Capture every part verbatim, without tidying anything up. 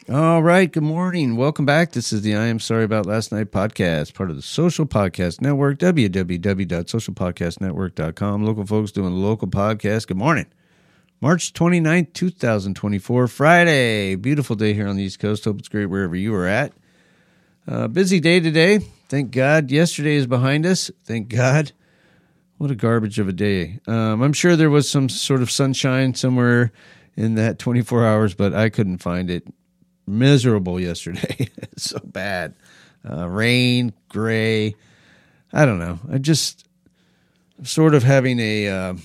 All right. Good morning. Welcome back. This is the I Am Sorry About Last Night podcast, part of the Social Podcast Network, w w w dot social podcast network dot com. Local folks doing local podcasts. Good morning. March twenty-ninth, twenty twenty-four, Friday. Beautiful day here on the East Coast. Hope it's great wherever you are at. Uh, busy day today. Thank God. Yesterday is behind us. Thank God. What a garbage of a day. Um, I'm sure there was some sort of sunshine somewhere in that twenty-four hours, but I couldn't find it. Miserable yesterday. So bad. Uh, rain, gray. I don't know. I just sort of having a uh,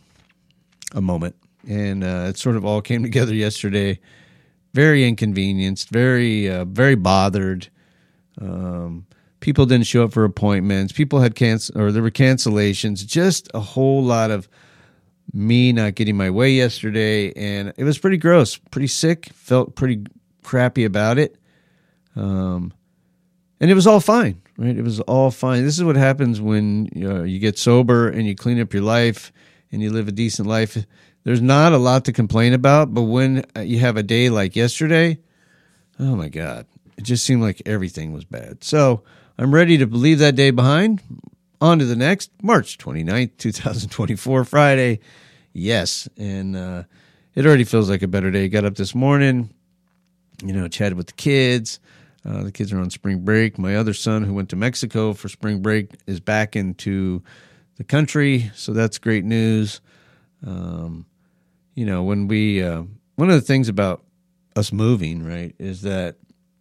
a moment, and uh, it sort of all came together yesterday. Very inconvenienced. Very uh, very bothered. Um, people didn't show up for appointments. People had cancel or there were cancellations. Just a whole lot of me not getting my way yesterday, and it was pretty gross. Pretty sick. Felt pretty crappy about it. Um, and it was all fine, right? It was all fine. This is what happens when you know, you get sober and you clean up your life and you live a decent life. There's not a lot to complain about, but when you have a day like yesterday, oh my God, it just seemed like everything was bad. So I'm ready to leave that day behind. On to the next, March twenty-ninth, twenty twenty-four, Friday. Yes, and uh, it already feels like a better day. Got up this morning, you know, chatted with the kids. Uh, the kids are on spring break. My other son, who went to Mexico for spring break, is back into the country, so that's great news. Um, you know, when we, uh, one of the things about us moving, right, is that,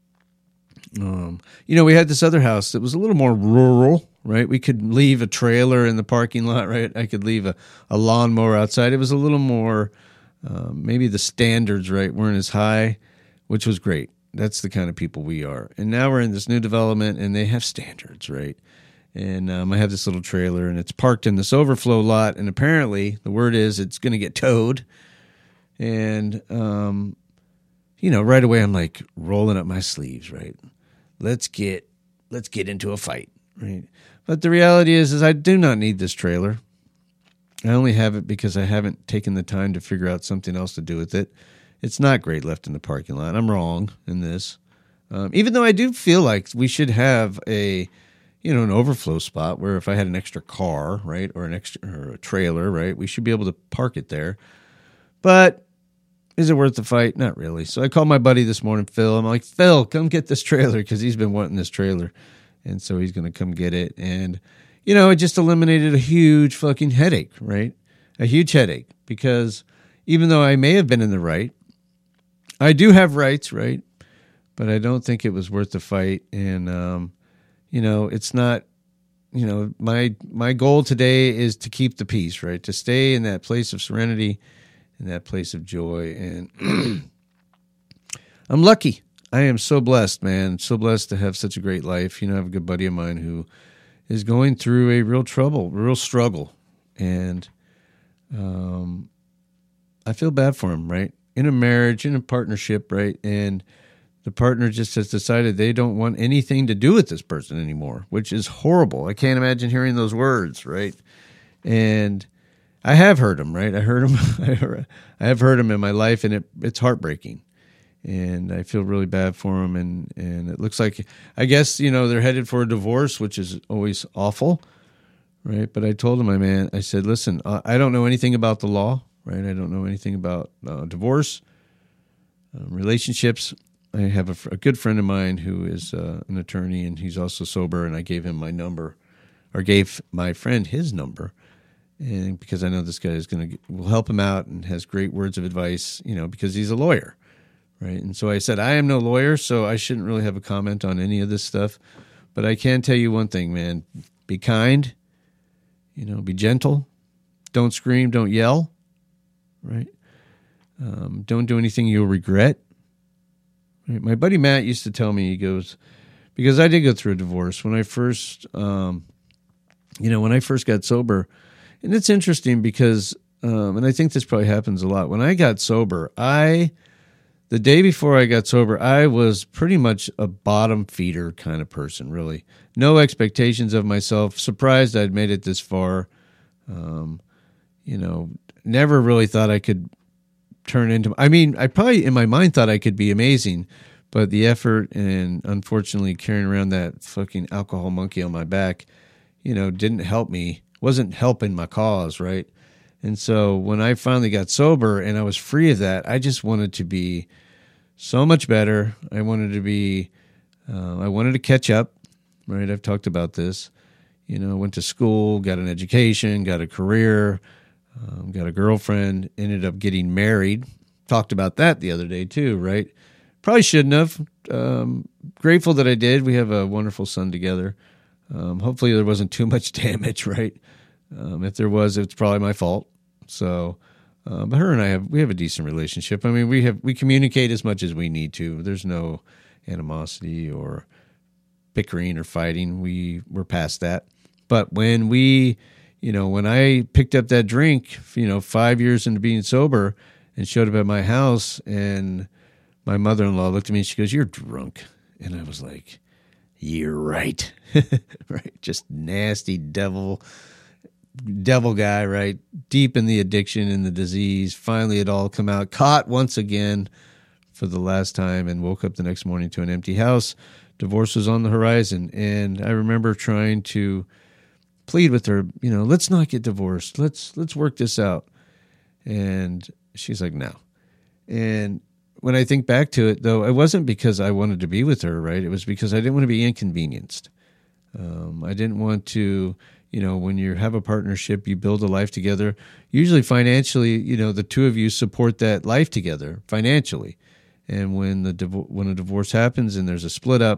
um, you know, we had this other house that was a little more rural, right? We could leave a trailer in the parking lot, right? I could leave a, a lawnmower outside. It was a little more, um, maybe the standards, right, weren't as high, which was great. That's the kind of people we are. And now we're in this new development, and they have standards, right? And um, I have this little trailer, and it's parked in this overflow lot, and apparently the word is it's going to get towed. And, um, you know, right away I'm like rolling up my sleeves, right? Let's get let's get into a fight, right? But the reality is, is I do not need this trailer. I only have it because I haven't taken the time to figure out something else to do with it. It's not great left in the parking lot. I'm wrong in this. Um, even though I do feel like we should have a, you know, an overflow spot where if I had an extra car, right, or an extra or a trailer, right, we should be able to park it there. But is it worth the fight? Not really. So I called my buddy this morning, Phil. I'm like, Phil, come get this trailer, because he's been wanting this trailer. And so he's going to come get it. And, you know, it just eliminated a huge fucking headache, right? A huge headache, because even though I may have been in the right, I do have rights, right? But I don't think it was worth the fight. And, um, you know, it's not, you know, my my goal today is to keep the peace, right? To stay in that place of serenity, in that place of joy. And I'm lucky. I am so blessed, man. So blessed to have such a great life. You know, I have a good buddy of mine who is going through a real trouble, real struggle. And um, I feel bad for him, right? In a marriage, in a partnership, right? And the partner just has decided they don't want anything to do with this person anymore, which is horrible. I can't imagine hearing those words, right? And I have heard them, right? I heard them. I have heard them in my life, and it, it's heartbreaking. And I feel really bad for them. And, and it looks like, I guess, you know, they're headed for a divorce, which is always awful, right? But I told him, my man, I said, listen, I don't know anything about the law. Right, I don't know anything about uh, divorce, um, relationships. I have a, fr- a good friend of mine who is uh, an attorney, and he's also sober, and I gave him my number, or gave my friend his number, and because I know this guy is going to will help him out and has great words of advice, you know, because he's a lawyer, right? And so I said, I am no lawyer, so I shouldn't really have a comment on any of this stuff, but I can tell you one thing, man: be kind, you know, be gentle, don't scream, don't yell. Right? Um, don't do anything you'll regret. Right? My buddy Matt used to tell me, he goes, because I did go through a divorce when I first, um, you know, when I first got sober. And it's interesting because, um, and I think this probably happens a lot. When I got sober, I, the day before I got sober, I was pretty much a bottom feeder kind of person, really. No expectations of myself. Surprised I'd made it this far. Um, you know, never really thought I could turn into, I mean, I probably in my mind thought I could be amazing, But the effort and unfortunately carrying around that fucking alcohol monkey on my back, you know, didn't help me, wasn't helping my cause, right? And so when I finally got sober and I was free of that, I just wanted to be so much better. I wanted to be, uh, I wanted to catch up, right? I've talked about this. You know, went to school, got an education, got a career, um, got a girlfriend, ended up getting married. Talked about that the other day too, right? Probably shouldn't have. Um, grateful that I did. We have a wonderful son together. Um, hopefully there wasn't too much damage, right? Um, if there was, it's probably my fault. So, uh, but her and I have, we have a decent relationship. I mean, we have, we communicate as much as we need to. There's no animosity or bickering or fighting. We, we're past that. But when we, you know, when I picked up that drink, you know, five years into being sober and showed up at my house and my mother-in-law looked at me and she goes, "You're drunk." And I was like, "You're right." Right. Just nasty devil, devil guy, right? Deep in the addiction and the disease. Finally, it all come out, caught once again for the last time, and woke up the next morning to an empty house. Divorce was on the horizon. And I remember trying to plead with her, you know, let's not get divorced. Let's, let's work this out. And she's like, no. And when I think back to it, though, it wasn't because I wanted to be with her, right? It was because I didn't want to be inconvenienced. Um, I didn't want to, you know, when you have a partnership, you build a life together. Usually financially, you know, the two of you support that life together financially. And when the div- when a divorce happens and there's a split up,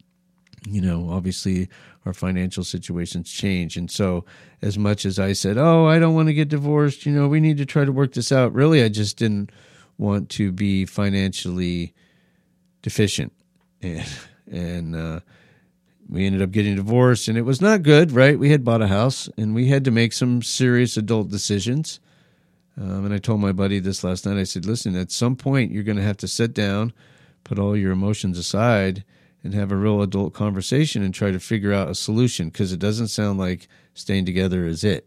you know, obviously our financial situations change. And so as much as I said, oh, I don't want to get divorced, you know, we need to try to work this out. Really, I just didn't want to be financially deficient. And, and uh, we ended up getting divorced, and it was not good, right? We had bought a house, and we had to make some serious adult decisions. Um, and I told my buddy this last night. I said, listen, at some point, you're going to have to sit down, put all your emotions aside, and have a real adult conversation and try to figure out a solution, because it doesn't sound like staying together is it.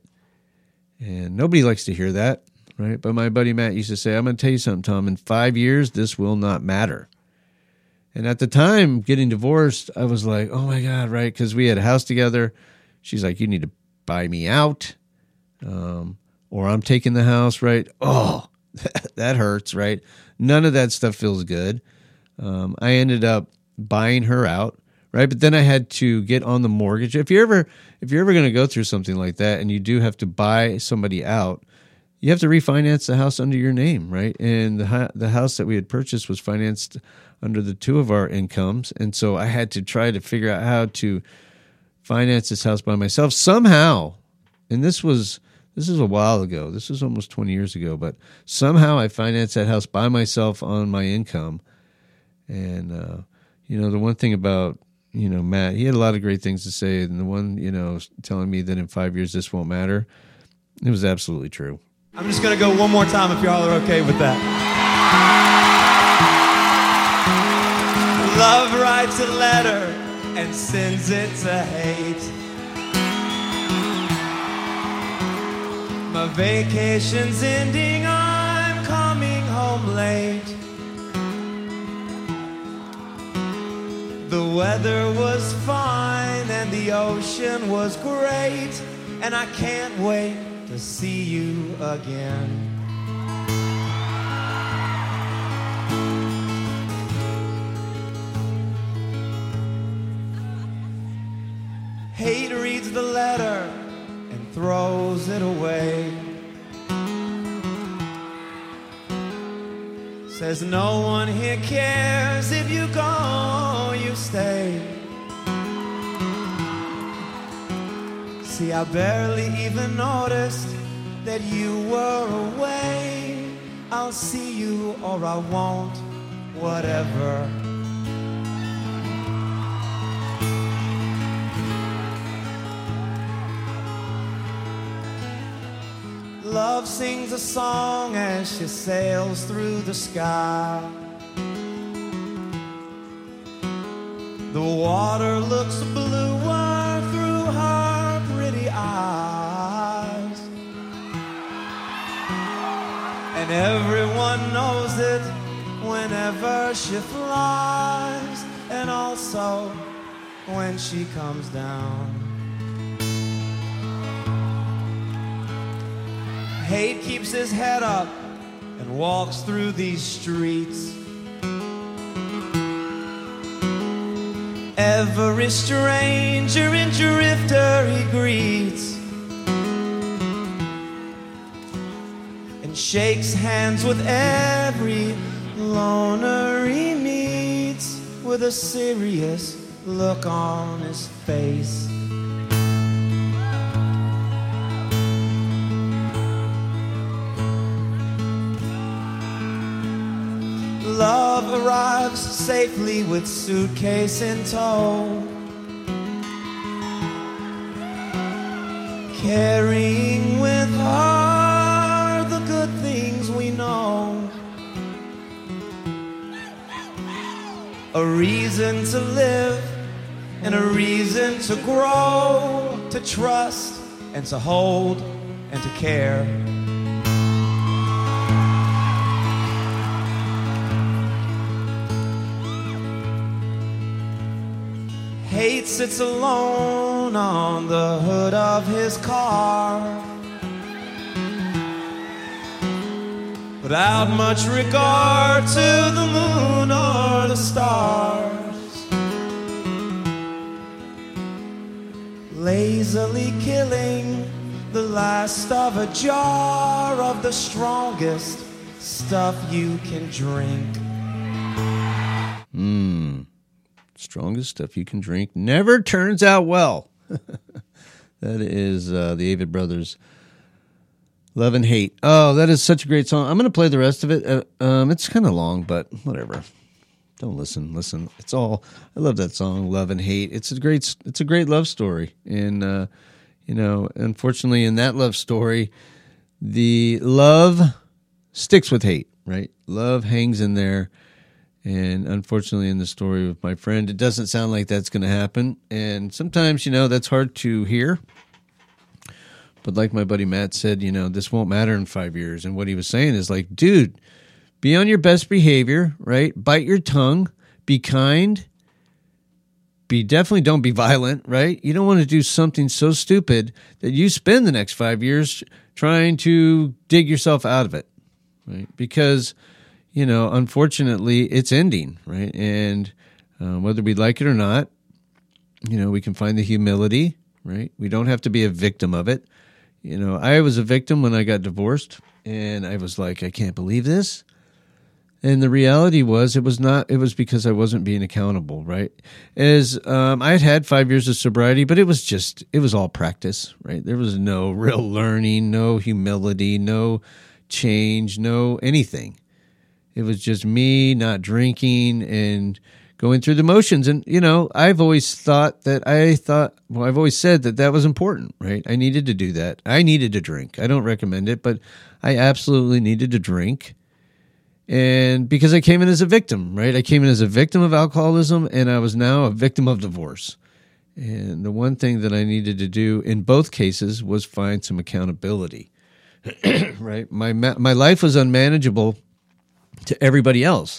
And nobody likes to hear that, right? But my buddy Matt used to say, I'm going to tell you something, Tom. In five years, this will not matter. And at the time, getting divorced, I was like, oh, my God, right? Because we had a house together. She's like, you need to buy me out, um, or I'm taking the house, right? Oh, that hurts, right? None of that stuff feels good. Um, I ended up buying her out, right? But then I had to get on the mortgage. If you're ever, if you're ever going to go through something like that and you do have to buy somebody out, you have to refinance the house under your name, right? And the the house that we had purchased was financed under the two of our incomes. And so I had to try to figure out how to finance this house by myself somehow. And this was, this is a while ago. This was almost twenty years ago, but somehow I financed that house by myself on my income. And, uh, you know, the one thing about, you know, Matt, he had a lot of great things to say. And the one, you know, telling me that in five years this won't matter, it was absolutely true. I'm just going to go one more time if y'all are okay with that. Love writes a letter and sends it to hate. My vacation's ending, I'm coming home late. The weather was fine and the ocean was great, and I can't wait to see you again. Hate reads the letter and throws it away. Says no one here cares, if you go, you stay. See, I barely even noticed that you were away. I'll see you or I won't, whatever. Love sings a song as she sails through the sky. The water looks bluer through her pretty eyes, and everyone knows it whenever whenever she flies, and also when she comes down. Hate keeps his head up and walks through these streets. Every stranger and drifter he greets, and shakes hands with every loner he meets, with a serious look on his face. Love arrives safely with suitcase in tow, carrying with her the good things we know. A reason to live and a reason to grow, to trust and to hold and to care. Hate sits alone on the hood of his car, without much regard to the moon or the stars, lazily killing the last of a jar of the strongest stuff you can drink. Mmm. Strongest stuff you can drink never turns out well. That is uh, the Avett Brothers, Love and Hate. Oh, that is such a great song. I'm going to play the rest of it. Uh, um, it's kind of long, but whatever. Don't listen. Listen. It's all. I love that song, Love and Hate. It's a great. It's a great love story, and uh, you know, unfortunately, in that love story, the love sticks with hate. Right? Love hangs in there. And unfortunately, in the story with my friend, it doesn't sound like that's going to happen. And sometimes, you know, that's hard to hear. But like my buddy Matt said, you know, this won't matter in five years. And what he was saying is like, dude, be on your best behavior, right? Bite your tongue. Be kind. Be definitely don't be violent, right? You don't want to do something so stupid that you spend the next five years trying to dig yourself out of it, right? Because you know, unfortunately, it's ending, right? And uh, whether we like it or not, you know, we can find the humility, right? We don't have to be a victim of it. You know, I was a victim when I got divorced, and I was like, I can't believe this. And the reality was, it was not. It was because I wasn't being accountable, right? As um, I had had five years of sobriety, but it was just, it was all practice, right? There was no real learning, no humility, no change, no anything. It was just me not drinking and going through the motions. And, you know, I've always thought that I thought, well, I've always said that that was important, right? I needed to do that. I needed to drink. I don't recommend it, but I absolutely needed to drink. And because I came in as a victim, right? I came in as a victim of alcoholism, and I was now a victim of divorce. And the one thing that I needed to do in both cases was find some accountability, right? My my life was unmanageable to everybody else.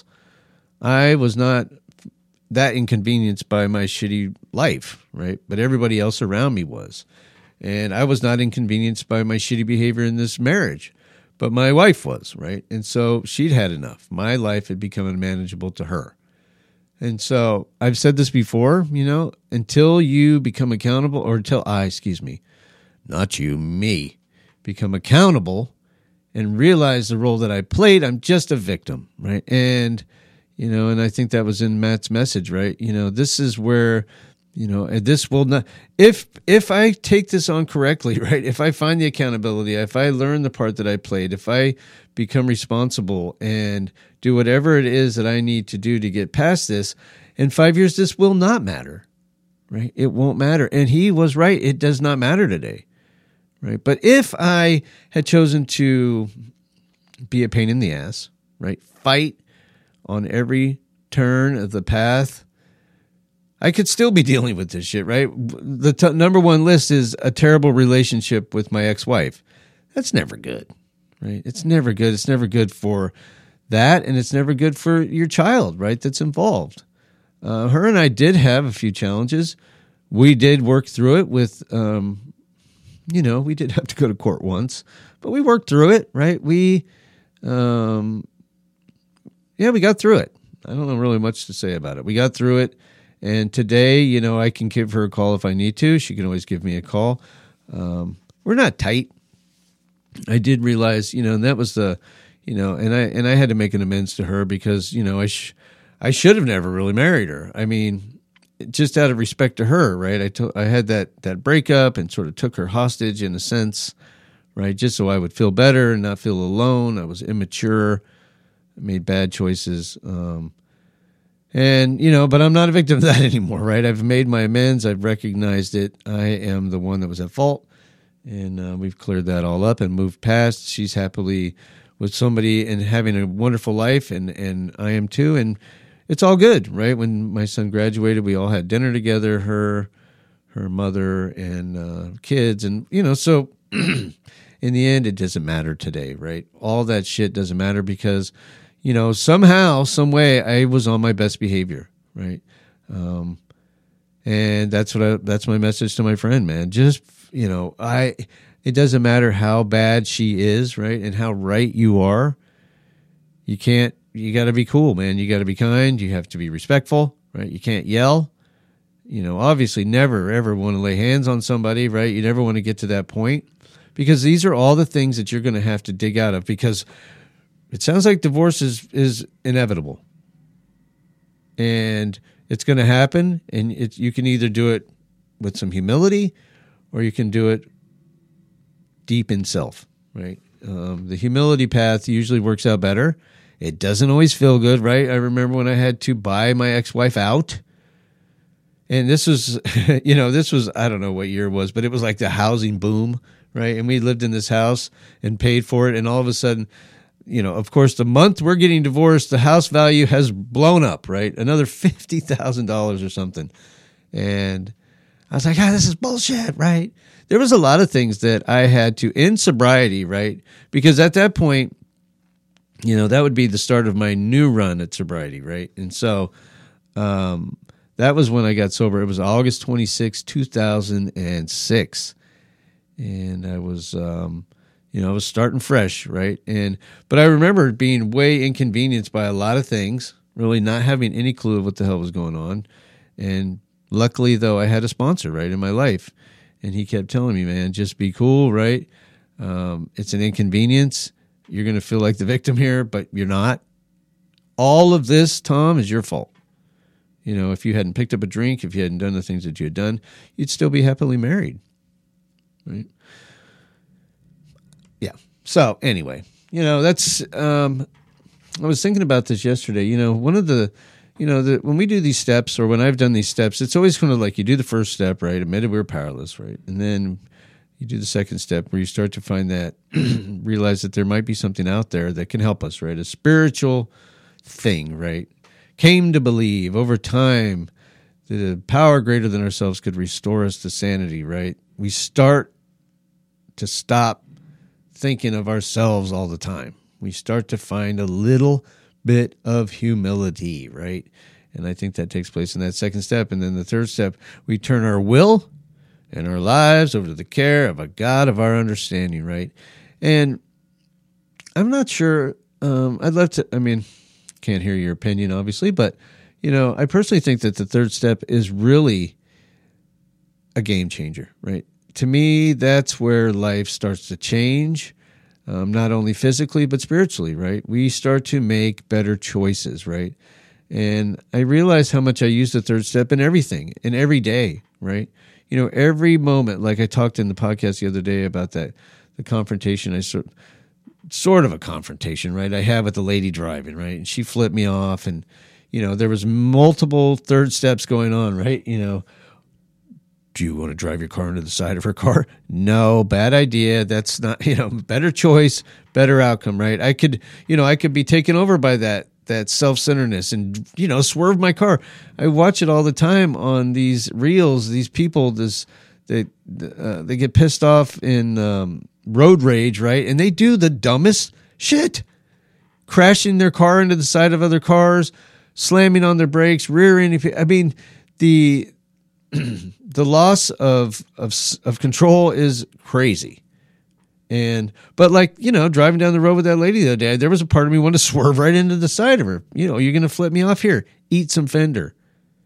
I was not that inconvenienced by my shitty life, right? But everybody else around me was. And I was not inconvenienced by my shitty behavior in this marriage, but my wife was, right? And so she'd had enough. My life had become unmanageable to her. And so I've said this before, you know, until you become accountable, or until I, excuse me, not you, me, become accountable and realize the role that I played, I'm just a victim, right? And, you know, and I think that was in Matt's message, right? You know, this is where, you know, this will not, if if I take this on correctly, right? If I find the accountability, if I learn the part that I played, if I become responsible and do whatever it is that I need to do to get past this, in five years, this will not matter, right? It won't matter. And he was right. It does not matter today. Right. But if I had chosen to be a pain in the ass, right, fight on every turn of the path, I could still be dealing with this shit, right? The t- number one list is a terrible relationship with my ex-wife. That's never good, right? It's never good. It's never good for that, and it's never good for your child, right, that's involved. Uh, her and I did have a few challenges. We did work through it with, um, you know, we did have to go to court once, but we worked through it, right? We, um, yeah, we got through it. I don't know really much to say about it. We got through it, and today, you know, I can give her a call if I need to. She can always give me a call. Um, we're not tight. I did realize, you know, and that was the, you know, and I and I had to make an amends to her because, you know, I sh- I should have never really married her. I mean, just out of respect to her, right? I to- I had that that breakup and sort of took her hostage in a sense, right? Just so I would feel better and not feel alone. I was immature, made bad choices, um, and you know, but I'm not a victim of that anymore, right? I've made my amends. I've recognized it. I am the one that was at fault, and uh, we've cleared that all up and moved past. She's happily with somebody and having a wonderful life, and and I am too, and it's all good, right? When my son graduated, we all had dinner together, her, her mother, and uh, kids. And, you know, so in the end, it doesn't matter today, right? All that shit doesn't matter because, you know, somehow, some way, I was on my best behavior, right? Um, and that's what I, that's my message to my friend, man. Just, you know, I, it doesn't matter how bad she is, right? And how right you are. You can't, you got to be cool, man. You got to be kind. You have to be respectful, right? You can't yell. You know, obviously never, ever want to lay hands on somebody, right? You never want to get to that point because these are all the things that you're going to have to dig out of because it sounds like divorce is, is inevitable. And it's going to happen, and it, you can either do it with some humility or you can do it deep in self, right? Um, the humility path usually works out better. It doesn't always feel good, right? I remember when I had to buy my ex-wife out. And this was, you know, this was, I don't know what year it was, but it was like the housing boom, right? And we lived in this house and paid for it. And all of a sudden, you know, of course, the month we're getting divorced, the house value has blown up, right? Another fifty thousand dollars or something. And I was like, ah, this is bullshit, right? There was a lot of things that I had to, in sobriety, right? Because at that point, you know, that would be the start of my new run at sobriety, right? And so um, that was when I got sober. It was August twenty-sixth, two thousand six. And I was, um, you know, I was starting fresh, right? And but I remember being way inconvenienced by a lot of things, really not having any clue of what the hell was going on. And luckily, though, I had a sponsor, right, in my life. And he kept telling me, man, just be cool, right? Um, it's an inconvenience. You're going to feel like the victim here, but you're not. All of this, Tom, is your fault. You know, if you hadn't picked up a drink, if you hadn't done the things that you had done, you'd still be happily married. Right? Yeah. So anyway, you know, that's, um, I was thinking about this yesterday. You know, one of the, you know, the, when we do these steps or when I've done these steps, it's always kind of like you do the first step, right? Admitted we were powerless, right? And then you do the second step where you start to find that, realize that there might be something out there that can help us, right? A spiritual thing, right? Came to believe over time that a power greater than ourselves could restore us to sanity, right? We start to stop thinking of ourselves all the time. We start to find a little bit of humility, right? And I think that takes place in that second step. And then the third step, we turn our will and our lives over to the care of a God of our understanding, right? And I'm not sure, um, I'd love to, I mean, can't hear your opinion, obviously, but, you know, I personally think that the third step is really a game changer, right? To me, that's where life starts to change, um, not only physically, but spiritually, right? We start to make better choices, right? And I realize how much I use the third step in everything, in every day, right? You know, every moment, like I talked in the podcast the other day about that, the confrontation, I sort sort of a confrontation, right? I had with the lady driving, right? And she flipped me off and, you know, there was multiple third steps going on, right? You know, do you want to drive your car into the side of her car? No, bad idea. That's not, you know, better choice, better outcome, right? I could, you know, I could be taken over by that, that self-centeredness and, you know, swerve my car. I watch it all the time on these reels, these people, this, they, uh, they get pissed off in, um, road rage, right? And they do the dumbest shit. crashing their car into the side of other cars, slamming on their brakes, rear-ending. I mean, the the loss of of of control is crazy. And but like, you know, driving down the road with that lady the other day, there was a part of me wanted to swerve right into the side of her. You know, you're going to flip me off here, eat some fender.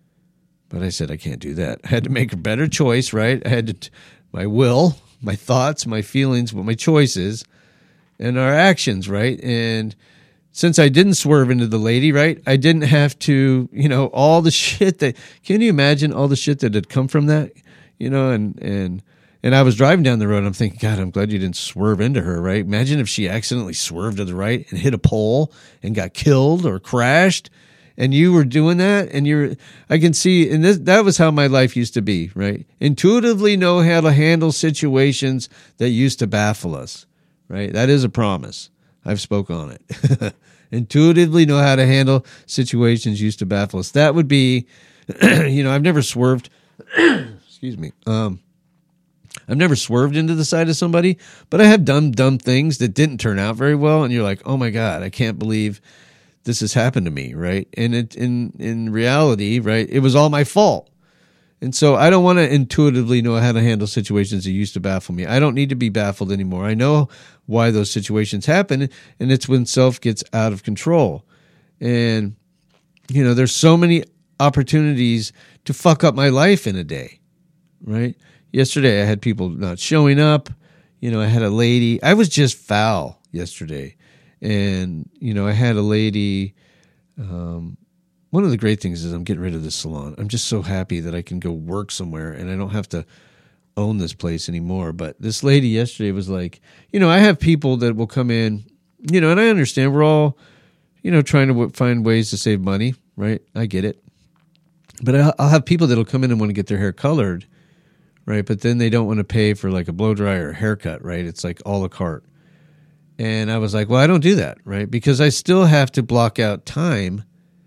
But I said I can't do that. I had to make a better choice, right? I had to, my will, my thoughts, my feelings, my choices, and our actions, right? And since I didn't swerve into the lady, right, I didn't have to, you know, all the shit that, can you imagine all the shit that had come from that, you know, and, and, and I was driving down the road, and I'm thinking, God, I'm glad you didn't swerve into her, right? Imagine if she accidentally swerved to the right and hit a pole and got killed or crashed, and you were doing that, and you're, I can see, and this, that was how my life used to be, right? Intuitively know how to handle situations that used to baffle us, right? That is a promise. I've spoke on it. Intuitively know how to handle situations used to baffle us. That would be, you know, I've never swerved, excuse me, um, I've never swerved into the side of somebody, but I have done dumb things that didn't turn out very well. And you're like, oh my God, I can't believe this has happened to me. Right. And it, in, in reality, right, it was all my fault. And so I don't want to intuitively know how to handle situations that used to baffle me. I don't need to be baffled anymore. I know why those situations happen. And it's when self gets out of control. And, you know, there's so many opportunities to fuck up my life in a day. Right. Yesterday, I had people not showing up. You know, I had a lady. I was just foul yesterday. And, you know, I had a lady. Um, one of the great things is I'm getting rid of this salon. I'm just so happy that I can go work somewhere and I don't have to own this place anymore. But this lady yesterday was like, you know, I have people that will come in, you know, and I understand we're all, you know, trying to w- find ways to save money, right? I get it. But I'll, I'll have people that'll come in and want to get their hair colored. Right, but then they don't want to pay for like a blow dry or a haircut, right? It's like a la carte. And I was like, well, I don't do that, right? Because I still have to block out time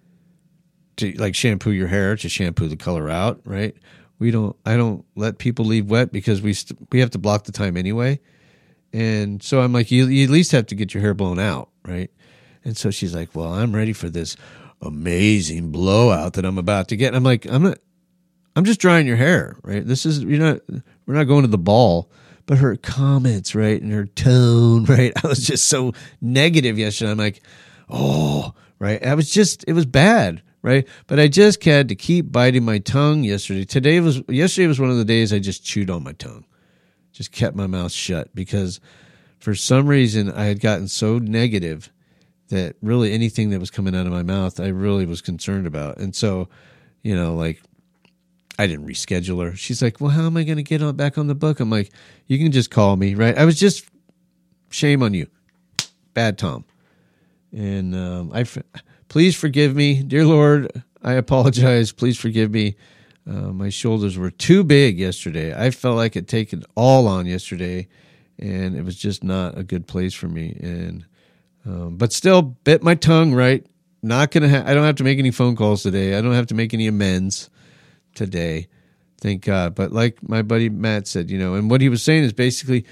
to like shampoo your hair, to shampoo the color out, right? We don't, I don't let people leave wet because we st- we have to block the time anyway. And so I'm like, you, you at least have to get your hair blown out, right? And so she's like, well, I'm ready for this amazing blowout that I'm about to get. And I'm like, I'm not. I'm just drying your hair, right? This is, you're not, we're not going to the ball. But her comments, right, and her tone, right? I was just so negative yesterday. I'm like, oh, right? I was just, it was bad, right? But I just had to keep biting my tongue yesterday. Today was, yesterday was one of the days I just chewed on my tongue. Just kept my mouth shut because for some reason I had gotten so negative that really anything that was coming out of my mouth, I really was concerned about. And so, you know, like, I didn't reschedule her. She's like, well, how am I going to get on, back on the book? I'm like, you can just call me, right? I was just, shame on you. Bad Tom. And um, I, please forgive me. Dear Lord, I apologize. Please forgive me. Uh, my shoulders were too big yesterday. I felt like it taken all on yesterday, and it was just not a good place for me. And um, but still, bit my tongue, right? Not going to ha- I don't have to make any phone calls today. I don't have to make any amends today, thank God. But like my buddy Matt said, you know, and what he was saying is basically,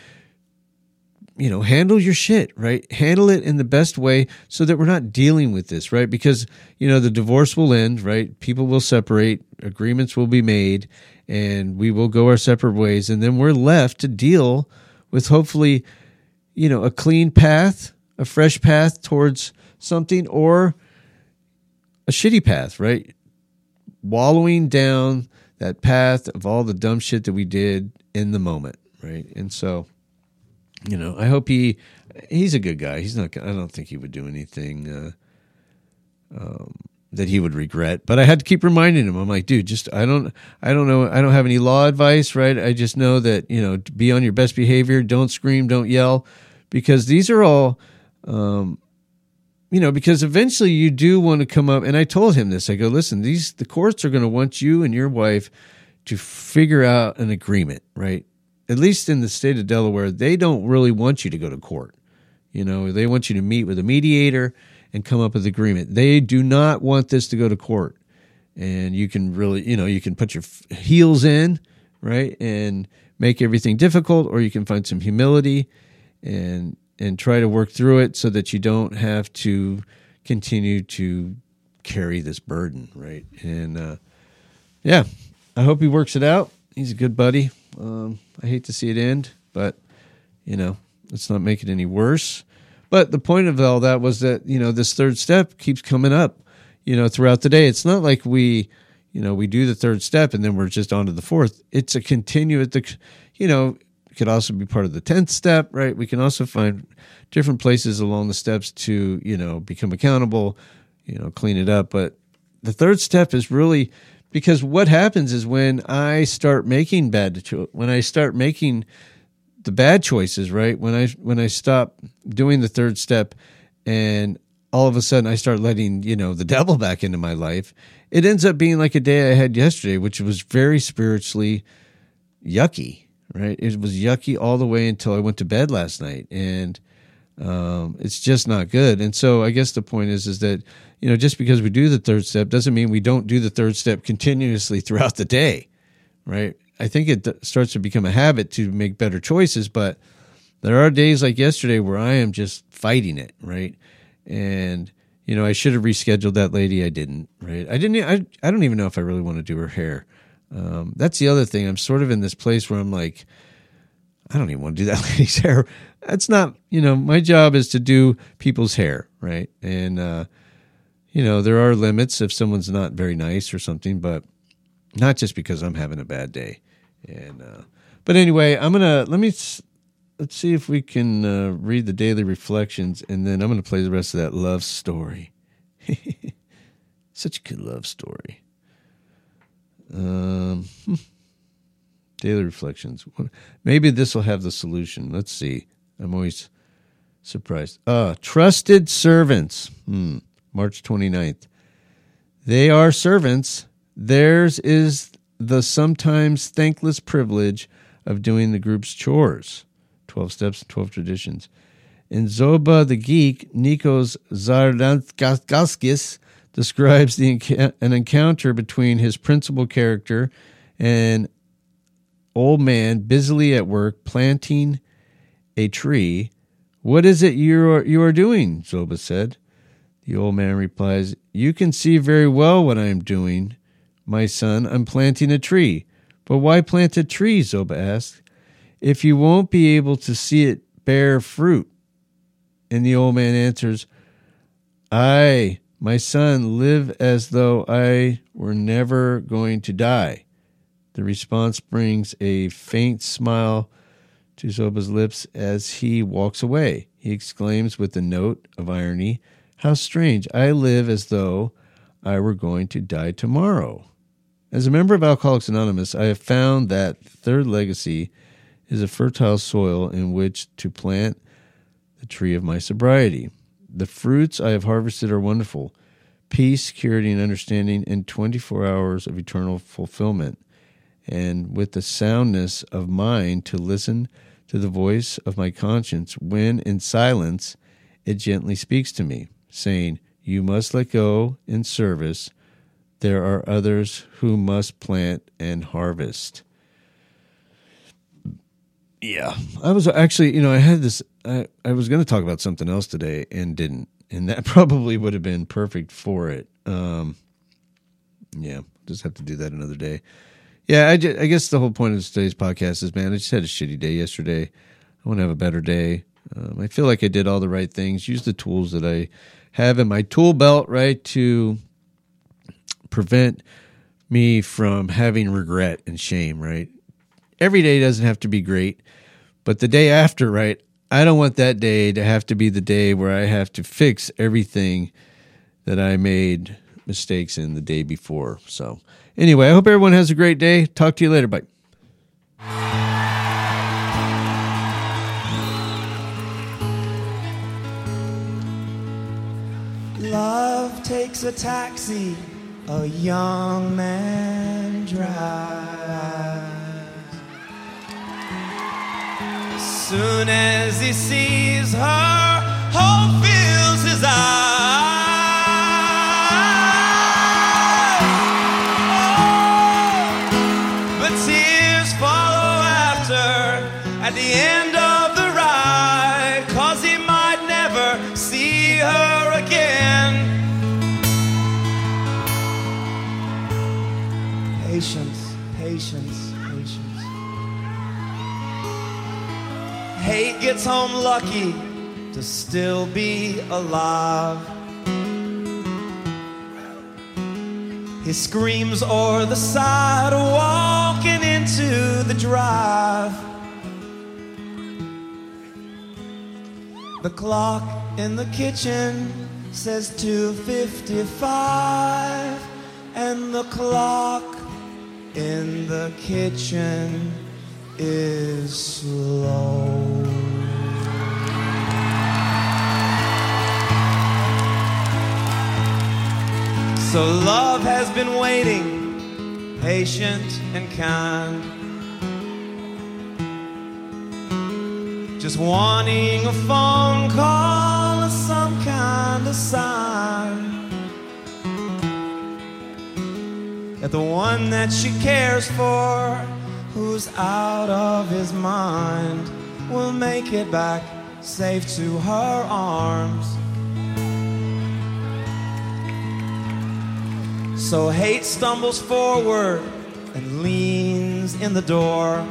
you know, handle your shit, right? Handle it in the best way so that we're not dealing with this, right? Because, you know, the divorce will end, right? People will separate, agreements will be made, and we will go our separate ways. And then we're left to deal with hopefully, you know, a clean path, a fresh path towards something, or a shitty path, right? Wallowing down that path of all the dumb shit that we did in the moment, right? And so, you know, I hope he, he's a good guy. He's not, I don't think he would do anything uh, um, that he would regret, but I had to keep reminding him. I'm like, dude, just, I don't, I don't know. I don't have any law advice, right? I just know that, you know, be on your best behavior. Don't scream, don't yell, because these are all, um, you know, because eventually you do want to come up, and I told him this. I go, listen, these the courts are going to want you and your wife to figure out an agreement, right? At least in the state of Delaware, they don't really want you to go to court. You know, they want you to meet with a mediator and come up with an agreement. They do not want this to go to court. And you can really, you know, you can put your heels in, right, and make everything difficult, or you can find some humility and and try to work through it so that you don't have to continue to carry this burden, right? And uh, yeah, I hope he works it out. He's a good buddy. Um, I hate to see it end, but, you know, let's not make it any worse. But the point of all that was that, you know, this third step keeps coming up, you know, throughout the day. It's not like we, you know, we do the third step and then we're just on to the fourth. It's a continuous, you know, it could also be part of the tenth step, right? We can also find different places along the steps to, you know, become accountable, you know, clean it up. But the third step is really, because what happens is when I start making bad, when I start making the bad choices, right? When I when I stop doing the third step, and all of a sudden I start letting, you know, the devil back into my life, it ends up being like a day I had yesterday, which was very spiritually yucky, right? It was yucky all the way until I went to bed last night, and um, it's just not good. And so I guess the point is, is that, you know, just because we do the third step doesn't mean we don't do the third step continuously throughout the day, right? I think it starts to become a habit to make better choices, but there are days like yesterday where I am just fighting it, right? And, you know, I should have rescheduled that lady. I didn't, right? I didn't, I, I don't even know if I really want to do her hair. Um, that's the other thing. I'm sort of in this place where I'm like, I don't even want to do that lady's hair. That's not, you know, my job is to do people's hair, right? And, uh, you know, there are limits if someone's not very nice or something, but not just because I'm having a bad day. And, uh, but anyway, I'm going to, let me, let's see if we can uh, read the daily reflections, and then I'm going to play the rest of that love story. Such a good love story. Um, daily reflections. Maybe this will have the solution. Let's see. I'm always surprised. Uh, trusted servants. Hmm. March twenty-ninth. They are servants. Theirs is the sometimes thankless privilege of doing the group's chores. twelve Steps, twelve Traditions. In Zoba the Geek, Nikos Zardanskis describes the enc- an encounter between his principal character and old man busily at work planting a tree. What is it you are, you are doing? Zoba said. The old man replies, you can see very well what I am doing. My son, I'm planting a tree. But why plant a tree? Zoba asked. If you won't be able to see it bear fruit. And the old man answers, I, my son, live as though I were never going to die. The response brings a faint smile to Zoba's lips as he walks away. He exclaims with a note of irony, how strange, I live as though I were going to die tomorrow. As a member of Alcoholics Anonymous, I have found that third legacy is a fertile soil in which to plant the tree of my sobriety. The fruits I have harvested are wonderful. Peace, security, and understanding, and twenty-four hours of eternal fulfillment. And with the soundness of mind to listen to the voice of my conscience when in silence it gently speaks to me, saying, you must let go in service. There are others who must plant and harvest. Yeah, I was actually, you know, I had this, I, I was going to talk about something else today and didn't, and that probably would have been perfect for it. Um, yeah, just have to do that another day. Yeah, I, just, I guess the whole point of today's podcast is, man, I just had a shitty day yesterday. I want to have a better day. Um, I feel like I did all the right things, use the tools that I have in my tool belt, right, to prevent me from having regret and shame, right? Every day doesn't have to be great, but the day after, right, I don't want that day to have to be the day where I have to fix everything that I made mistakes in the day before. So anyway, I hope everyone has a great day. Talk to you later. Bye. Love takes a taxi, a young man drives. As soon as he sees her, hope fills his eyes. Oh, but tears follow after at the end of the ride, 'cause he Patience, patience, patience. Hate gets home lucky to still be alive. He screams o'er the side, walking into the drive. The clock in the kitchen says two fifty-five, and the clock in the kitchen is slow. So love has been waiting, patient and kind, just wanting a phone call or some kind of sign that the one that she cares for, who's out of his mind, will make it back safe to her arms. So hate stumbles forward and leans in the door.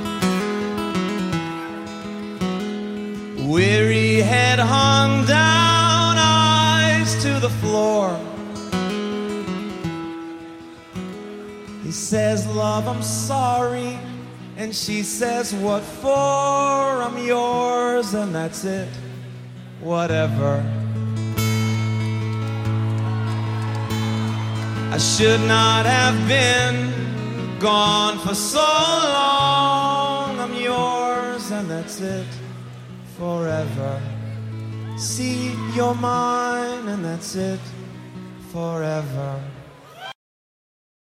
Weary head hung down, eyes to the floor. He says, love, I'm sorry. And she says, what for? I'm yours, and that's it. Whatever. I should not have been gone for so long. I'm yours, and that's it. Forever. See, you're mine, and that's it. Forever.